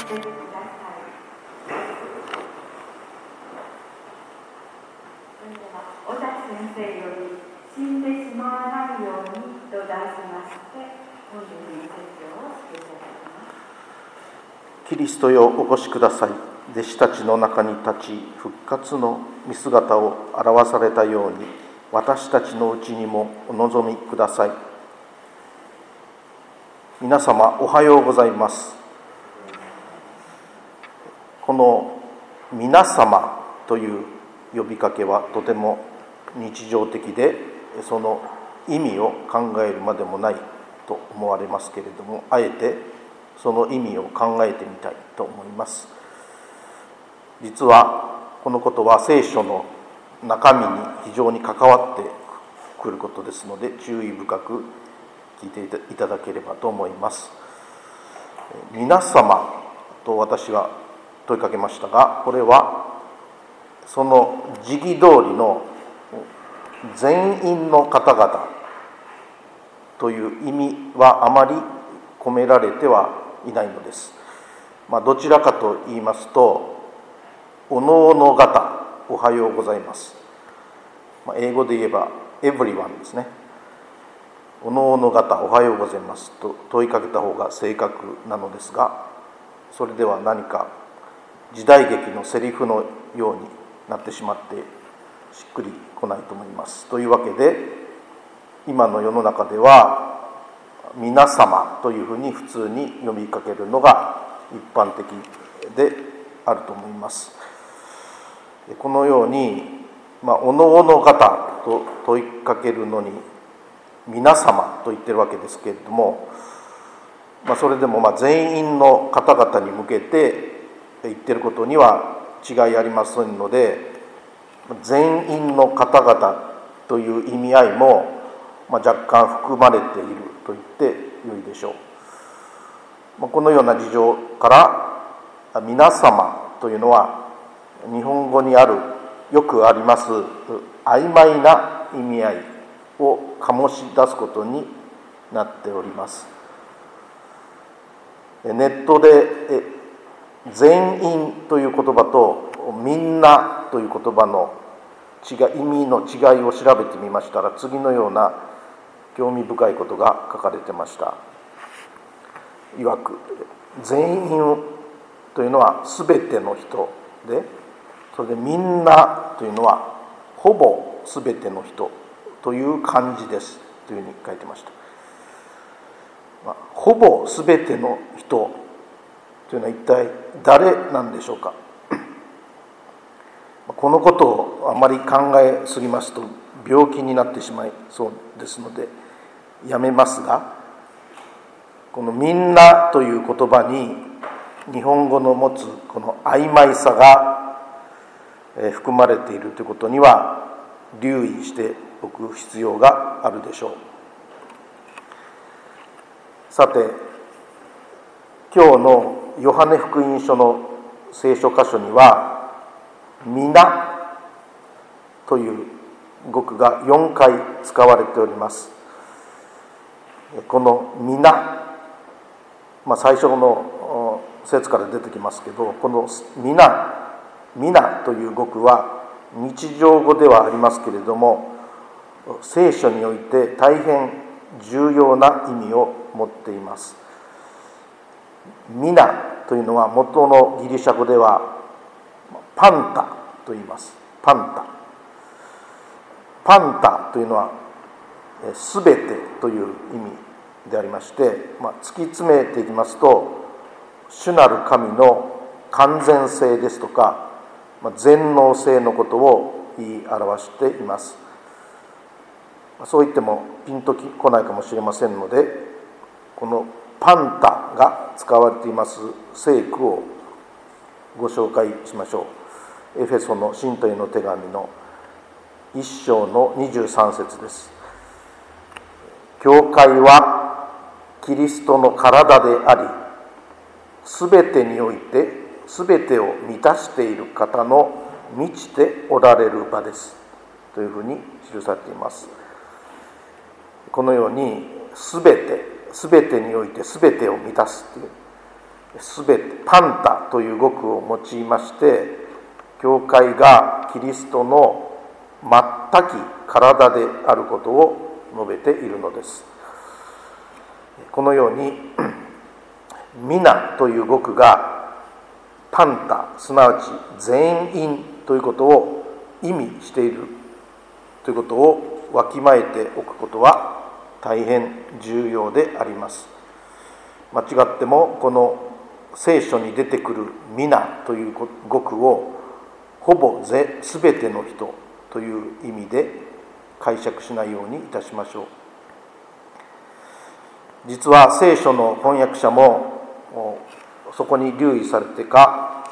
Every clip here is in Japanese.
てください。それでは尾崎先生より死んでしまわないようにと題しまして本日の説教をしていただきます。 キリストよお越しください。弟子たちの中に立ち復活の見姿を表されたように私たちのうちにもお望みください。皆様おはようございます。この皆様という呼びかけはとても日常的で、その意味を考えるまでもないと思われますけれども、あえてその意味を考えてみたいと思います。実はこのことは聖書の中身に非常に関わってくることですので、注意深く聞いていただければと思います。皆様と私は問いかけましたが、これはその時期通りの全員の方々という意味はあまり込められてはいないのです。どちらかと言いますと、おのおの方おはようございます。英語で言えば everyone ですね。おのおの方おはようございますと問いかけた方が正確なのですが、それでは何か時代劇のセリフのようになってしまってしっくりこないと思います。というわけで、今の世の中では皆様というふうに普通に呼びかけるのが一般的であると思います。このように、おのおの方と問いかけるのに皆様と言ってるわけですけれども、それでも全員の方々に向けて言ってることには違いありませんので、全員の方々という意味合いも若干含まれていると言ってよいでしょう。このような事情から皆様というのは日本語にあるよくあります曖昧な意味合いを醸し出すことになっております。ネットで全員という言葉とみんなという言葉の意味の違いを調べてみましたら、次のような興味深いことが書かれてました。いわく、全員というのはすべての人で、それでみんなというのはほぼすべての人という漢字ですというふうに書いてました。ほぼすべての人というのは一体誰なんでしょうか。このことをあまり考えすぎますと病気になってしまいそうですのでやめますが、このみんなという言葉に日本語の持つこの曖昧さが含まれているということには留意しておく必要があるでしょう。さて、今日のヨハネ福音書の聖書箇所には皆という語句が4回使われております。この皆、最初の節から出てきますけど、この皆という語句は日常語ではありますけれども、聖書において大変重要な意味を持っています。皆というのは元のギリシャ語ではパンタと言います。パンタというのはすべてという意味でありまして、突き詰めていきますと、主なる神の完全性ですとか全能性のことを言い表しています。そう言ってもピンとこないかもしれませんので、このパンタが使われています聖句をご紹介しましょう。エフェソの信徒への手紙の1章の23節です。教会はキリストの体であり、すべてにおいてすべてを満たしている方の満ちておられる場ですというふうに記されています。このようにすべてにおいてすべてを満たすという、 すべてパンタという語句を用いまして、教会がキリストの全き体であることを述べているのです。このように皆という語句がパンタ、すなわち全員ということを意味しているということをわきまえておくことは大変重要であります。間違ってもこの聖書に出てくる皆という語句をほぼすべての人という意味で解釈しないようにいたしましょう。実は聖書の翻訳者もそこに留意されてか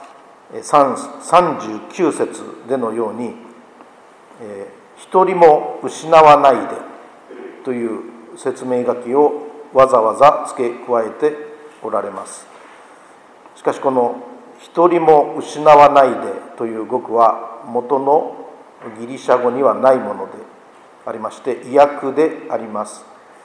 39節でのように一人も失わないでという説明書きをわざわざ付け加えておられます。しかしこの一人も失わないでという語句は元のギリシャ語にはないものでありまして意訳であります。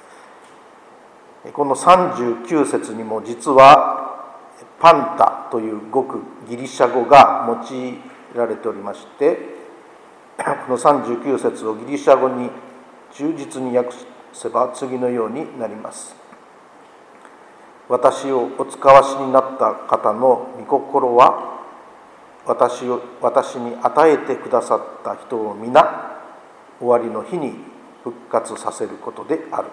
この39節にも実はパンタという語句ギリシャ語が用いられておりまして、この39節をギリシャ語に忠実に訳せば次のようになります。私をお使わしになった方の御心は私に与えてくださった人を皆終わりの日に復活させることである。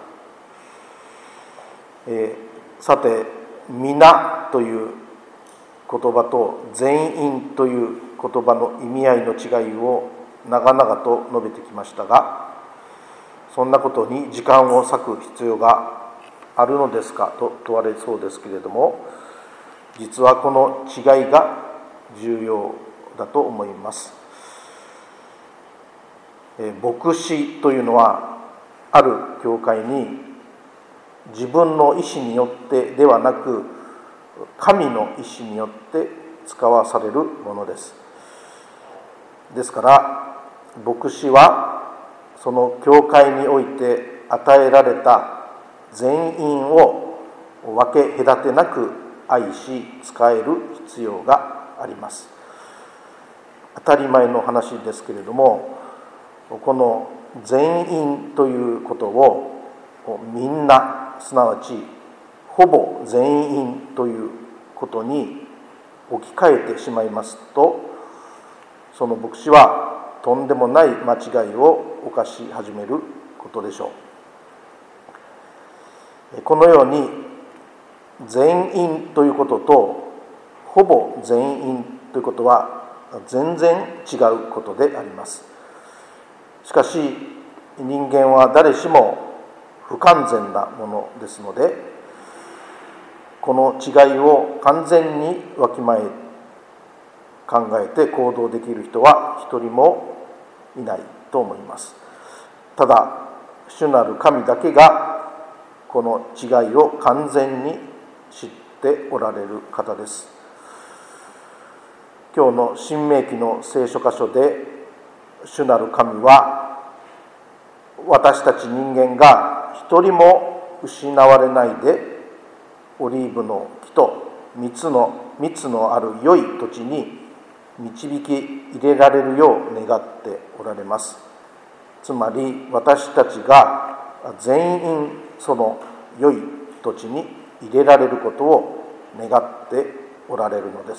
さて皆という言葉と全員という言葉の意味合いの違いを長々と述べてきましたが、そんなことに時間を割く必要があるのですかと問われそうですけれども、実はこの違いが重要だと思います。牧師というのはある教会に自分の意思によってではなく神の意思によって使わされるものです。ですから牧師はその教会において与えられた全員を分け隔てなく愛し使える必要があります。当たり前の話ですけれども、この全員ということをみんな、すなわちほぼ全員ということに置き換えてしまいますと、その牧師はとんでもない間違いを犯し始めることでしょう。このように全員ということとほぼ全員ということは全然違うことであります。しかし人間は誰しも不完全なものですので、この違いを完全にわきまえ考えて行動できる人は一人もいないと思います。ただ主なる神だけがこの違いを完全に知っておられる方です。今日の新明記の聖書箇所で主なる神は私たち人間が一人も失われないでオリーブの木と蜜のある良い土地に導き入れられるよう願っておられます。つまり私たちが全員その良い土地に入れられることを願っておられるのです。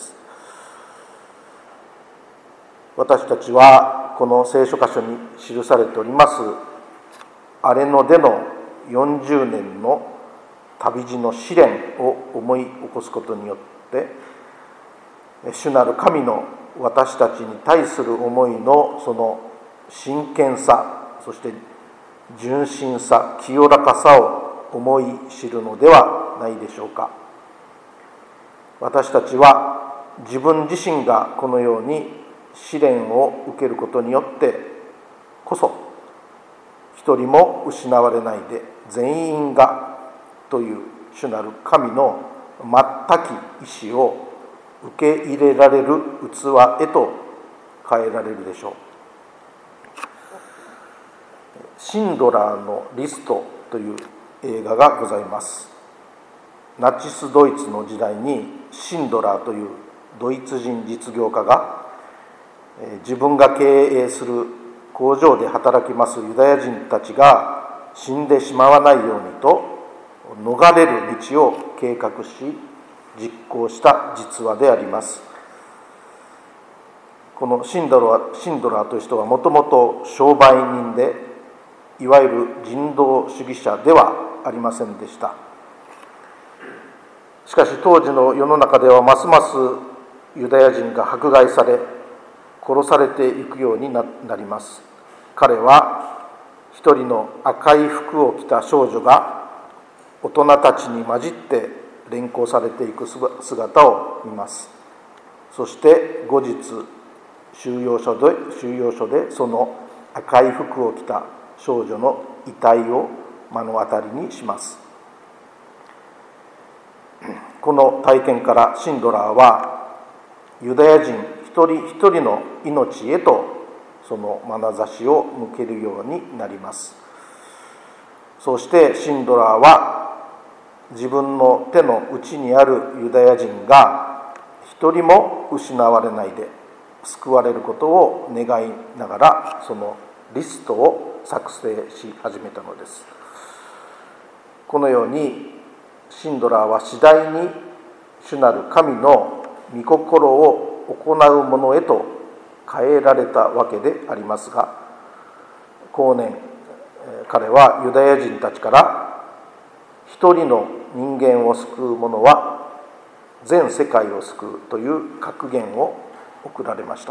私たちはこの聖書箇所に記されております荒れ野での40年の旅路の試練を思い起こすことによって主なる神の私たちに対する思いのその真剣さ、そして純真さ、清らかさを思い知るのではないでしょうか。私たちは自分自身がこのように試練を受けることによってこそ一人も失われないで全員がという主なる神の全き意志を受け入れられる器へと変えられるでしょう。シンドラーのリストという映画がございます。 ナチスドイツの時代にシンドラーというドイツ人実業家が自分が経営する工場で働きますユダヤ人たちが死んでしまわないようにと逃れる道を計画し実行した実話であります。このシンドラーという人はもともと商売人で、いわゆる人道主義者ではありませんでした。しかし当時の世の中ではますますユダヤ人が迫害され殺されていくようになります。彼は一人の赤い服を着た少女が大人たちに混じって連行されていく姿を見ます。そして後日収容所でその赤い服を着た少女の遺体を目の当たりにします。この体験からシンドラーはユダヤ人一人一人の命へとその眼差しを向けるようになります。そしてシンドラーは自分の手の内にあるユダヤ人が一人も失われないで救われることを願いながら、そのリストを作成し始めたのです。このようにシンドラーは次第に主なる神の御心を行うものへと変えられたわけでありますが、後年彼はユダヤ人たちから一人の人間を救う者は全世界を救うという格言を贈られました。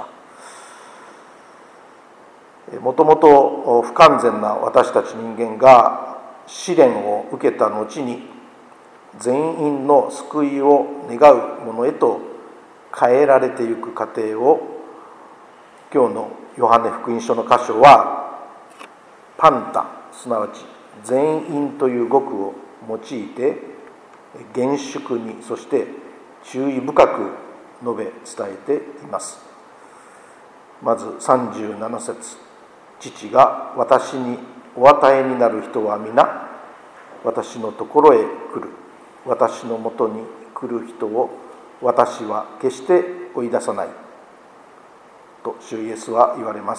もともと不完全な私たち人間が試練を受けた後に全員の救いを願うものへと変えられていく過程を、今日のヨハネ福音書の箇所はパンタ、すなわち全員という語句を用いて厳粛に、そして注意深く述べ伝えています。まず37節、父が私にお与えになる人は皆私のところへ来る。私のもとに来る人を私は決して追い出さないと主イエスは言われます。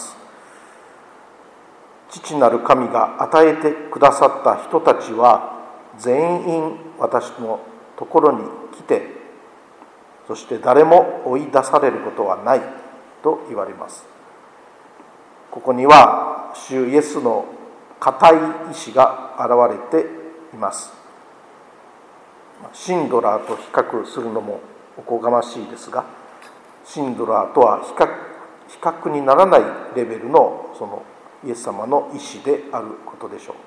父なる神が与えてくださった人たちは全員私のところに来て、そして誰も追い出されることはないと言われます。ここには主イエスの固い意志が現れています。シンドラーと比較するのもおこがましいですが、シンドラーとは比較にならないレベルのそのイエス様の意志であることでしょう。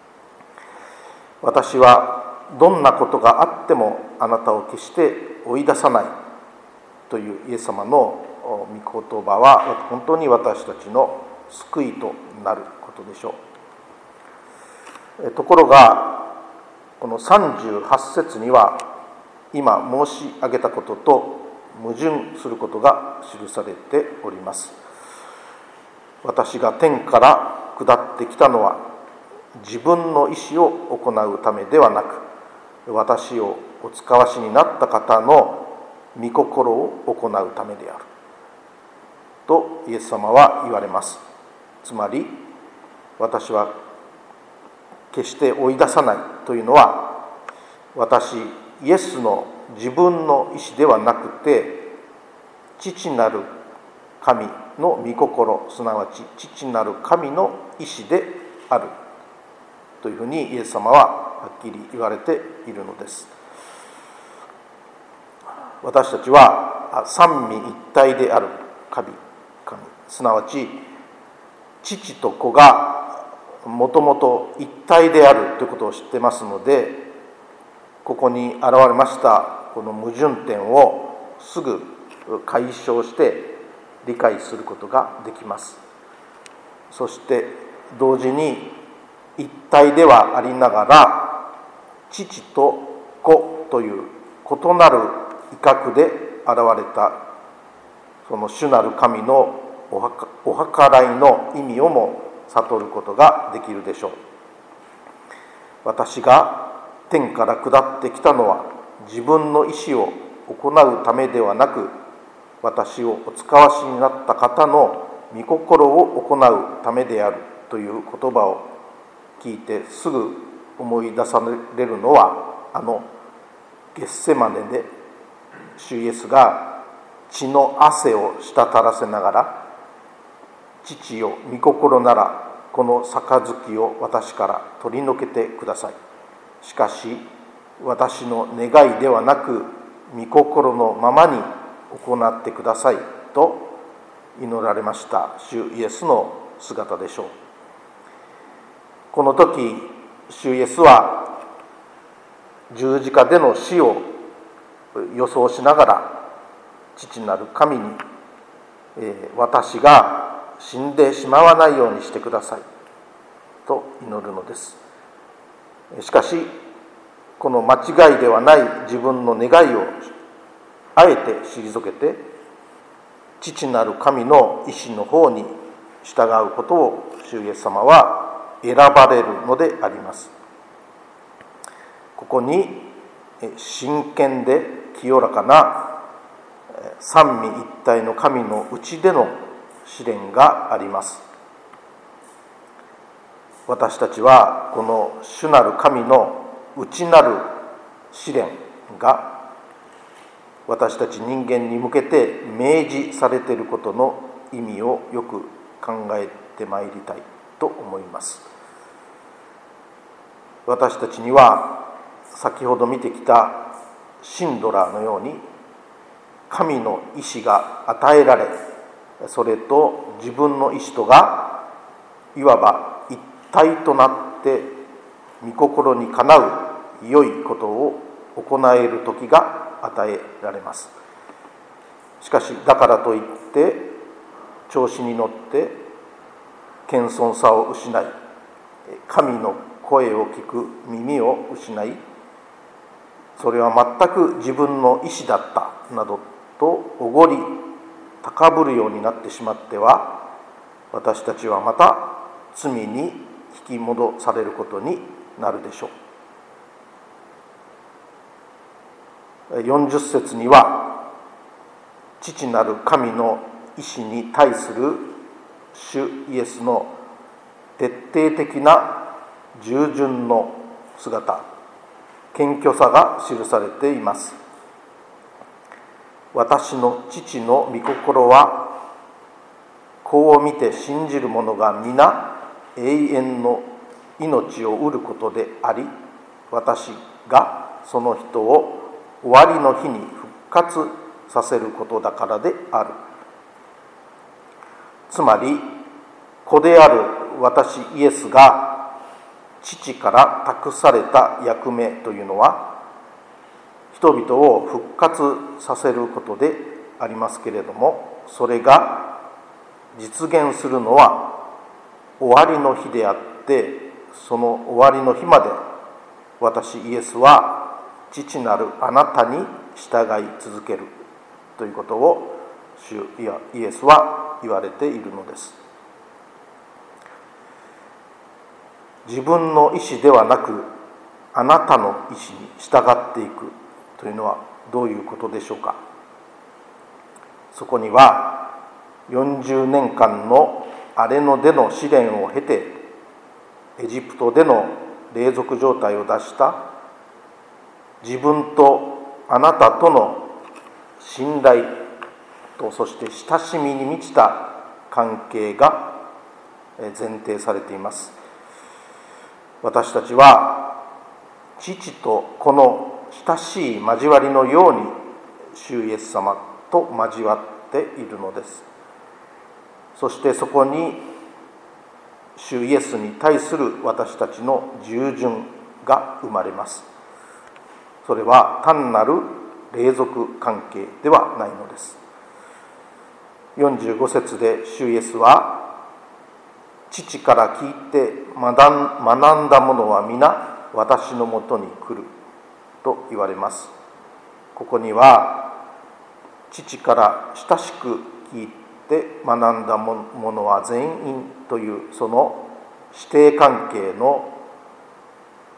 私はどんなことがあってもあなたを決して追い出さないというイエス様の御言葉は本当に私たちの救いとなることでしょう。ところがこの38節には今申し上げたことと矛盾することが記されております。私が天から下ってきたのは自分の意志を行うためではなく、私をお使わしになった方の御心を行うためであるとイエス様は言われます。つまり私は決して追い出さないというのは、私イエスの自分の意志ではなくて父なる神の御心、すなわち父なる神の意志であるというふうにイエス様ははっきり言われているのです。私たちは三位一体である神、すなわち父と子がもともと一体であるということを知ってますので、ここに現れましたこの矛盾点をすぐ解消して理解することができます。そして同時に一体ではありながら父と子という異なる威嚇で現れたその主なる神のお計らいの意味をも悟ることができるでしょう。私が天から下ってきたのは自分の意志を行うためではなく、私をお使わしになった方の御心を行うためであるという言葉を聞いてすぐ思い出されるのは、ゲッセマネで主イエスが血の汗を滴らせながら、父よ、御心ならこの杯を私から取り除けてください。しかし私の願いではなく御心のままに行ってくださいと祈られました主イエスの姿でしょう。この時、主イエスは十字架での死を予想しながら、父なる神に、私が死んでしまわないようにしてくださいと祈るのです。しかしこの間違いではない自分の願いをあえて退けて、父なる神の意志の方に従うことを主イエス様は選ばれるのであります。ここに真剣で清らかな三位一体の神のうちでの試練があります。私たちはこの主なる神の内なる試練が私たち人間に向けて明示されていることの意味をよく考えてまいりたいと思います。私たちには先ほど見てきたシンドラーのように、神の意志が与えられ、それと自分の意志とがいわば一体となって御心にかなう良いことを行える時が与えられます。しかしだからといって調子に乗って謙遜さを失い、神の声を聞く耳を失い、それは全く自分の意志だったなどとおごり高ぶるようになってしまっては、私たちはまた罪に引き戻されることになるでしょう。40節には、父なる神の意志に対する主イエスの徹底的な従順の姿、謙虚さが記されています。私の父の御心は、子を見て信じる者が皆永遠の命を得ることであり、私がその人を終わりの日に復活させることだからである。つまり、子である私イエスが父から託された役目というのは、人々を復活させることでありますけれども、それが実現するのは終わりの日であって、その終わりの日まで私イエスは父なるあなたに従い続けるということを主イエスは言われているのです。自分の意思ではなくあなたの意思に従っていくというのはどういうことでしょうか。そこには40年間の荒れ野での試練を経てエジプトでの隷属状態を脱した自分とあなたとの信頼と、そして親しみに満ちた関係が前提されています。私たちは父と子の親しい交わりのように主イエス様と交わっているのです。そしてそこに主イエスに対する私たちの従順が生まれます。それは単なる隷属関係ではないのです。45節で主イエスは、父から聞いて学んだ者は皆私のもとに来ると言われます。ここには父から親しく聞いて学んだ者は全員というその師弟関係の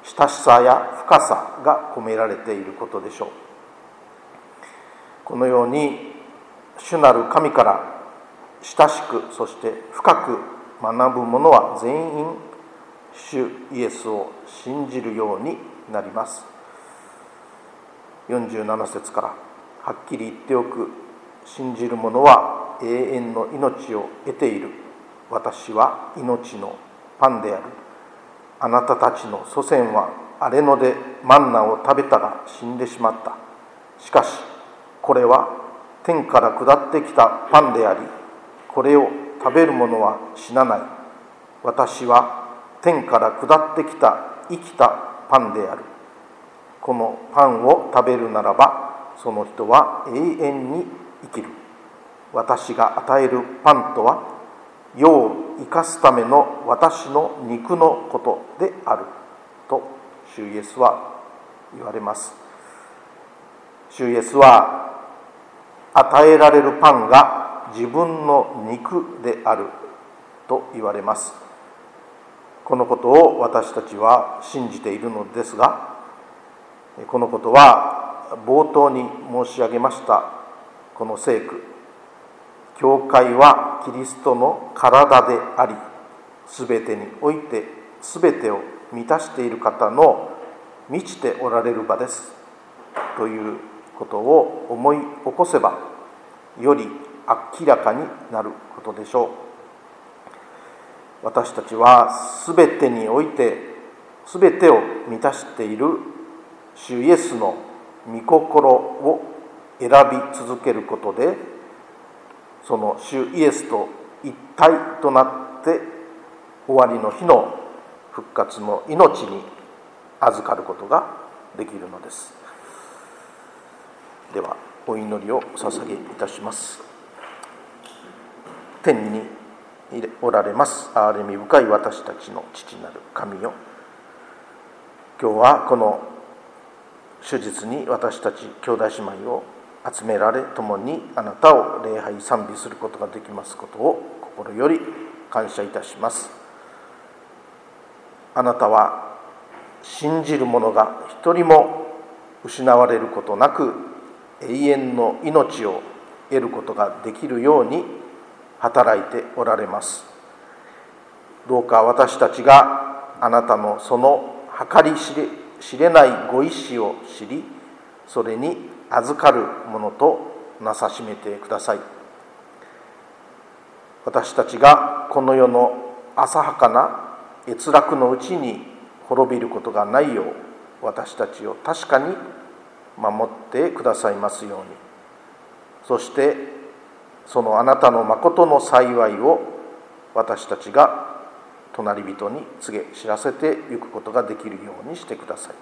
親しさや深さが込められていることでしょう。このように主なる神から親しく、そして深く学ぶ者は全員主イエスを信じるようになります。47節からはっきり言っておく。信じる者は永遠の命を得ている。私は命のパンである。あなたたちの祖先は荒れ野でマンナを食べたが死んでしまった。しかしこれは天から下ってきたパンであり、これを食べる者は死なない。私は天から下ってきた生きたパンである。このパンを食べるならば、その人は永遠に生きる。私が与えるパンとは、世を生かすための私の肉のことである。と、主イエスは言われます。主イエスは、与えられるパンが自分の肉であると言われます。このことを私たちは信じているのですが、このことは冒頭に申し上げましたこの聖句、教会はキリストの体であり、すべてにおいてすべてを満たしている方の満ちておられる場ですということを思い起こせば、より明らかになることでしょう。私たちはすべてにおいてすべてを満たしている主イエスの御心を選び続けることで、その主イエスと一体となって終わりの日の復活の命に預かることができるのです。ではお祈りをお捧げいたします。天におられます憐れみ深い私たちの父なる神よ、今日はこの主日に私たち兄弟姉妹を集められ、共にあなたを礼拝賛美することができますことを心より感謝いたします。あなたは信じる者が一人も失われることなく永遠の命を得ることができるように働いておられます。どうか私たちがあなたのその計り知れないご意志を知り、それに預かるものとなさしめてください。私たちがこの世の浅はかな閲楽のうちに滅びることがないよう、私たちを確かに守ってくださいますように。そしてそのあなたの誠の幸いを私たちが隣人に告げ知らせていくことができるようにしてください。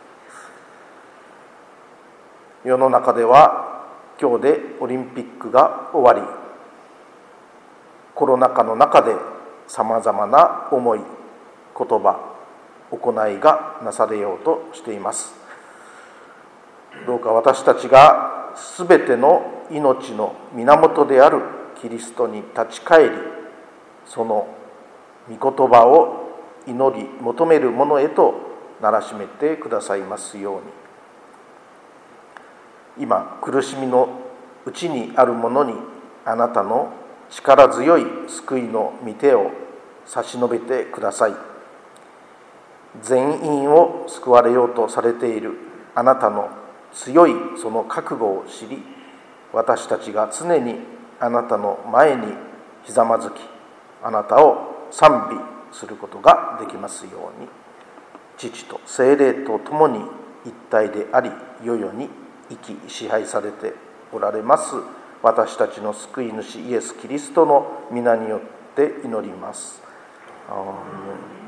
世の中では今日でオリンピックが終わり、コロナ禍の中でさまざまな思い、言葉、行いがなされようとしています。どうか私たちがすべての命の源であるキリストに立ち返り、その御言葉を祈り求める者へとならしめてくださいますように。今苦しみのうちにある者にあなたの力強い救いの御手を差し伸べてください。全員を救われようとされているあなたの強いその覚悟を知り、私たちが常にあなたの前にひざまずき、あなたを賛美することができますように、父と聖霊と共に一体であり、世々に生き支配されておられます私たちの救い主イエス・キリストの皆によって祈ります。アーメン。